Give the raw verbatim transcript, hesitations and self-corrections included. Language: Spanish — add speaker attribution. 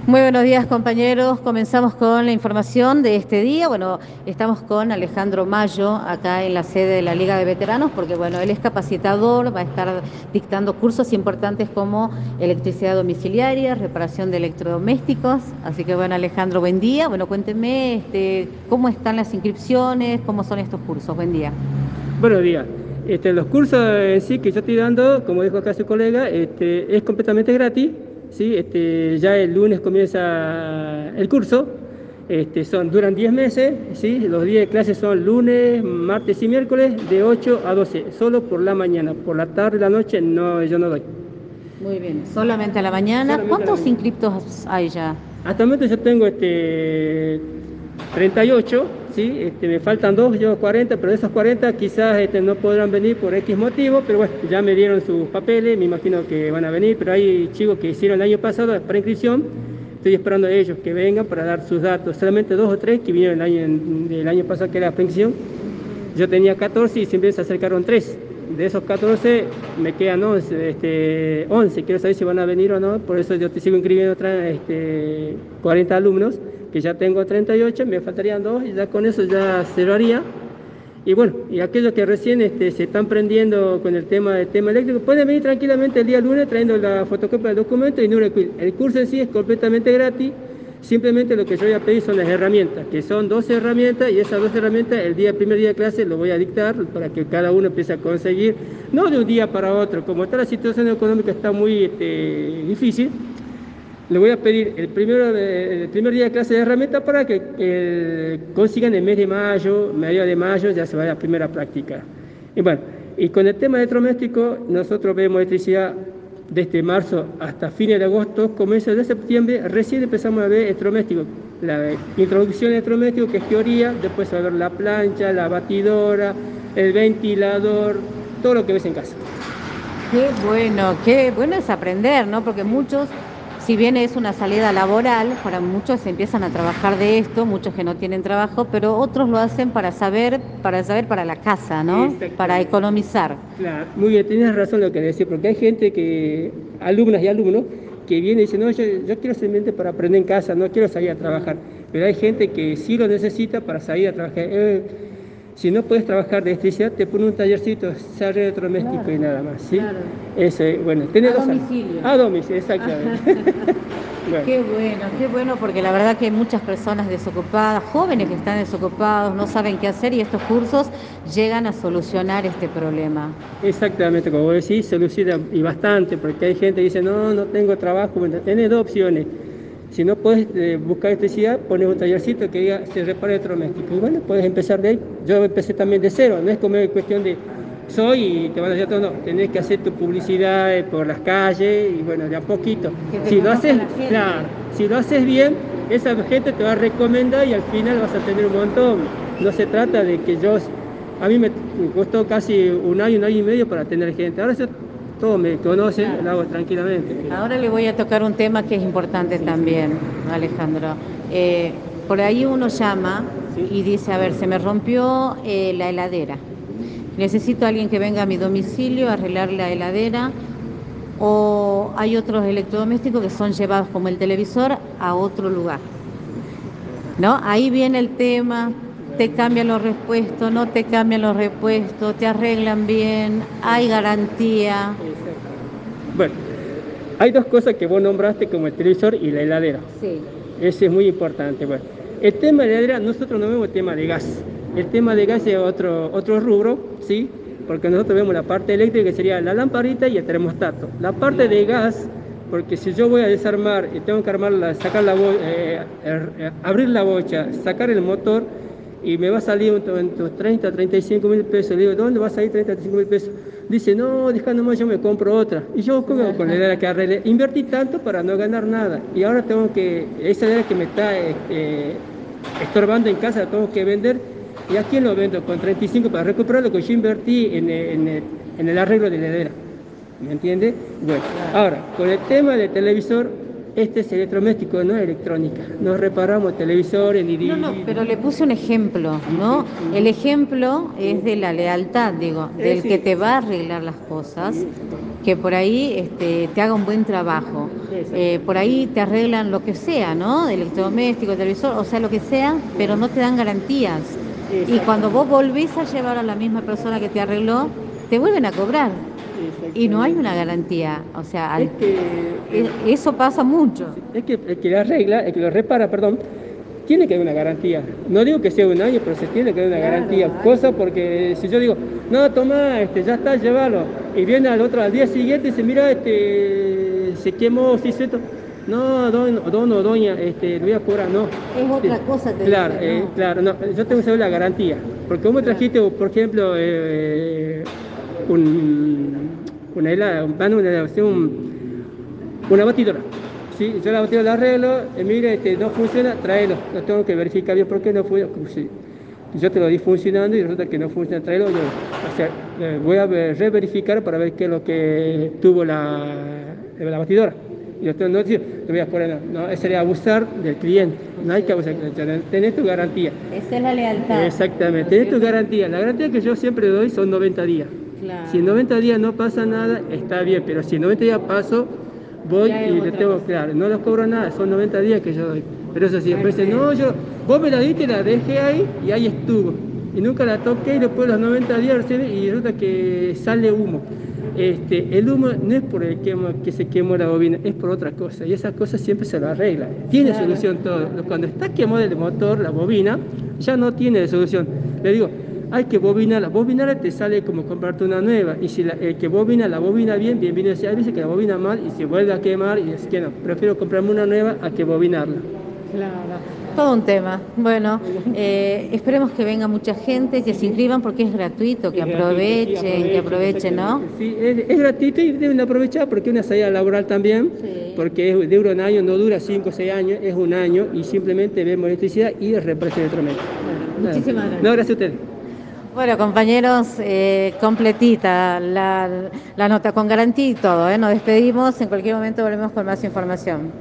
Speaker 1: Muy buenos días, compañeros. Comenzamos con la información de este día. Bueno, estamos con Alejandro Mayo acá en la sede de la Liga de Veteranos porque, bueno, él es capacitador, va a estar dictando cursos importantes como electricidad domiciliaria, reparación de electrodomésticos. Así que, bueno, Alejandro, buen día. Bueno, cuéntenme este, cómo están las inscripciones, cómo son estos cursos. Buen día.
Speaker 2: Buenos días. Este, los cursos en sí que yo estoy dando, como dijo acá su colega, este, es completamente gratis. ¿Sí? Este, ya el lunes comienza el curso. Este, son, duran diez meses. ¿Sí? Los días de clase son lunes, martes y miércoles de ocho a doce, solo por la mañana. Por la tarde y la noche no, yo no doy.
Speaker 1: Muy bien. Solamente a la mañana.
Speaker 2: Solamente a la
Speaker 1: ¿Cuántos
Speaker 2: mañana.
Speaker 1: inscriptos hay ya?
Speaker 2: Hasta el momento yo tengo este, treinta y ocho, ¿sí? Este, me faltan dos, yo cuarenta, pero de esos cuarenta quizás este, no podrán venir por X motivo, pero bueno, ya me dieron sus papeles, me imagino que van a venir, pero hay chicos que hicieron el año pasado la preinscripción, estoy esperando a ellos que vengan para dar sus datos, solamente dos o tres que vinieron el año, el año pasado que era la preinscripción, yo tenía catorce y siempre se acercaron tres. De esos catorce me quedan once, este, once, quiero saber si van a venir o no, por eso yo te sigo inscribiendo otra, este, cuarenta alumnos, que ya tengo treinta y ocho, me faltarían dos y ya con eso ya cerraría. Y bueno, y aquellos que recién este, se están prendiendo con el tema del tema eléctrico, pueden venir tranquilamente el día lunes trayendo la fotocopia del documento y no el quiz. El curso en sí es completamente gratis, simplemente lo que yo voy a pedir son las herramientas, que son doce herramientas, y esas dos herramientas el día, el primer día de clase lo voy a dictar para que cada uno empiece a conseguir, no de un día para otro, como está la situación económica está muy este, difícil. Le voy a pedir el, primero de- el primer día de clase de herramientas para que eh, consigan el mes de mayo, medio de mayo, ya se vaya a la primera práctica. Y bueno, y con el tema electrodoméstico, nosotros vemos electricidad desde marzo hasta fines de agosto, comienzo de septiembre, recién empezamos a ver electrodoméstico. La introducción electrodoméstico, que es teoría, después se va a ver la plancha, la batidora, el ventilador, todo lo que ves en casa.
Speaker 1: Qué bueno, qué bueno es aprender, ¿no? Porque muchos, si bien es una salida laboral, para muchos empiezan a trabajar de esto, muchos que no tienen trabajo, pero otros lo hacen para saber, para saber para la casa, ¿no? Para
Speaker 2: Exactamente.
Speaker 1: economizar.
Speaker 2: Claro, muy bien, tienes razón lo que decís, porque hay gente que, alumnas y alumnos, que viene y dice, no, yo, yo quiero simplemente para aprender en casa, no quiero salir a trabajar, pero hay gente que sí lo necesita para salir a trabajar. Eh, si no puedes trabajar de electricidad, te pone un tallercito, sale electrodoméstico
Speaker 1: Claro,
Speaker 2: y nada más, ¿sí?
Speaker 1: claro.
Speaker 2: Eso, eh, bueno, tiene
Speaker 1: A
Speaker 2: dos años.
Speaker 1: domicilio.
Speaker 2: A domicilio, exactamente. Bueno,
Speaker 1: Qué bueno, qué bueno, porque la verdad que hay muchas personas desocupadas, jóvenes que están desocupados, no saben qué hacer y estos cursos llegan a solucionar este problema.
Speaker 2: exactamente, como vos decís, soluciona y bastante, porque hay gente que dice, no, no tengo trabajo, bueno, tenés dos opciones. Si no puedes eh, buscar electricidad, pones un tallercito que diga se repara electrodoméstico. Y bueno, puedes empezar de ahí. Yo empecé también de cero, no es como cuestión de soy y te van a decir todo, no, tenés que hacer tu publicidad eh, por las calles y bueno, de a poquito.
Speaker 1: Que te
Speaker 2: Si lo
Speaker 1: conozca
Speaker 2: haces,
Speaker 1: la gente.
Speaker 2: claro, si lo haces bien, esa gente te va a recomendar y al final vas a tener un montón. No se trata de que yo, a mí me, me costó casi un año, un año y medio para tener gente. Ahora yo, todos me conocen,
Speaker 1: Claro.
Speaker 2: lo hago tranquilamente.
Speaker 1: Ahora le voy a tocar un tema que es importante
Speaker 2: Sí,
Speaker 1: también, Alejandro. Eh, por ahí uno llama
Speaker 2: sí.
Speaker 1: y dice, a ver, se me rompió eh, la heladera. Necesito a alguien que venga a mi domicilio a arreglar la heladera. O hay otros electrodomésticos que son llevados como el televisor a otro lugar, ¿no? Ahí viene el tema, te cambian los repuestos, no te cambian los repuestos, te arreglan bien, hay garantía.
Speaker 2: Exacto. Bueno, hay dos cosas que vos nombraste como el televisor y la heladera.
Speaker 1: Sí.
Speaker 2: Ese es muy importante. Bueno, el tema de la heladera, nosotros no vemos el tema de gas. El tema de gas es otro, otro rubro, ¿sí? Porque nosotros vemos la parte eléctrica que sería la lamparita y el termostato. La parte de gas, porque si yo voy a desarmar y tengo que armarla, sacar la bo- eh, eh, abrir la bocha, sacar el motor, y me va a salir en tus treinta, treinta y cinco mil pesos. Le digo, ¿dónde va a salir treinta, treinta y cinco mil pesos? Dice, no, deja nomás, yo me compro otra. Y yo, ¿cómo con la idea que arreglé? Invertí tanto para no ganar nada. Y ahora tengo que, esa idea que me está eh, estorbando en casa, la tengo que vender. ¿Y a quién lo vendo? Con treinta y cinco para recuperar lo que yo invertí en, en, el, en el arreglo de la heladera. ¿Me entiende? Bueno, ahora, con el tema del televisor, este es electrodoméstico, no es electrónica. No reparamos televisores ni...
Speaker 1: No, no, pero le puse un ejemplo, ¿no? El ejemplo es de la lealtad, digo, del que te va a arreglar las cosas, que por ahí este, te haga un buen trabajo. eh, por ahí te arreglan lo que sea, ¿no? Electrodoméstico, televisor, o sea, lo que sea, pero no te dan garantías. Y cuando vos volvés a llevar a la misma persona que te arregló, te vuelven a cobrar. Y no hay una garantía, o sea, al-
Speaker 2: Es que,
Speaker 1: e- eso pasa mucho.
Speaker 2: es que el que la arregla, el que lo repara, perdón, tiene que haber una garantía. No digo que sea un año, pero se tiene que haber una
Speaker 1: Claro,
Speaker 2: garantía.
Speaker 1: hay.
Speaker 2: Cosa porque si yo digo, no, toma, este, ya está, llévalo. Y viene al otro, al día siguiente y dice, mira, este, se quemó, se hizo esto. No, don, don o doña, este, lo voy a cobrar, no.
Speaker 1: Es otra
Speaker 2: Sí,
Speaker 1: cosa, te
Speaker 2: claro,
Speaker 1: dicen,
Speaker 2: eh,
Speaker 1: ¿no?
Speaker 2: claro, no, yo tengo que saber la garantía. Porque vos me
Speaker 1: Claro.
Speaker 2: trajiste, por ejemplo, eh, un, una helada, un pan, una, helada, un- una batidora. Sí, yo la batidora la arreglo, eh, mire, este, no funciona, tráelo. Lo tengo que verificar bien por qué no funciona. Sí, yo te lo di funcionando y resulta que no funciona, tráelo. Yo, o sea, eh, voy a ver- reverificar para ver qué es lo que tuvo la, la batidora. Y yo te, no te voy a poner, no, no, sería abusar del cliente. No hay que abusar, tenés tu garantía.
Speaker 1: Esa es la lealtad.
Speaker 2: Exactamente,
Speaker 1: ¿no es
Speaker 2: tenés tu
Speaker 1: cierto?
Speaker 2: garantía. La garantía que yo siempre doy son noventa días.
Speaker 1: Claro.
Speaker 2: Si en noventa días no pasa nada, está bien, pero si en noventa días paso, voy
Speaker 1: Ya es
Speaker 2: y le
Speaker 1: otra
Speaker 2: tengo
Speaker 1: cosa.
Speaker 2: claro, no les cobro nada, son noventa días que yo doy. Pero eso sí, después dicen, no,
Speaker 1: Perfecto.
Speaker 2: yo, vos me la diste, la dejé ahí y ahí estuvo. Y nunca la toqué y después de los noventa días recién, y resulta que sale humo. Este, el humo no es por el quemo, que se quemó la bobina, es por otra cosa. Y esa cosa siempre se lo arregla. Tiene
Speaker 1: Claro.
Speaker 2: solución todo. Cuando está quemado el motor, la bobina, ya no tiene solución. Le digo, hay que bobinarla. Bobinarla te sale como comprarte una nueva. Y si la, el que bobina la bobina bien, bienvenido sea. Hay veces que la bobina mal y se vuelve a quemar y es que no. Prefiero comprarme una nueva a que bobinarla.
Speaker 1: Claro. Todo un tema. Bueno, eh, esperemos que venga mucha gente, que se inscriban porque es gratuito, que
Speaker 2: Es gratuito, sí,
Speaker 1: aprovechen, que aprovechen, ¿no?
Speaker 2: exactamente. Sí, es, es gratuito y deben aprovechar porque es una salida laboral también,
Speaker 1: Sí.
Speaker 2: porque es, dura un año, no dura cinco o seis años, es un año y simplemente vemos electricidad y represión electrométrica.
Speaker 1: Bueno, muchísimas gracias.
Speaker 2: No, gracias a ustedes.
Speaker 1: Bueno, compañeros, eh, completita la, la nota con garantía y todo, ¿eh? Nos despedimos, en cualquier momento volvemos con más información.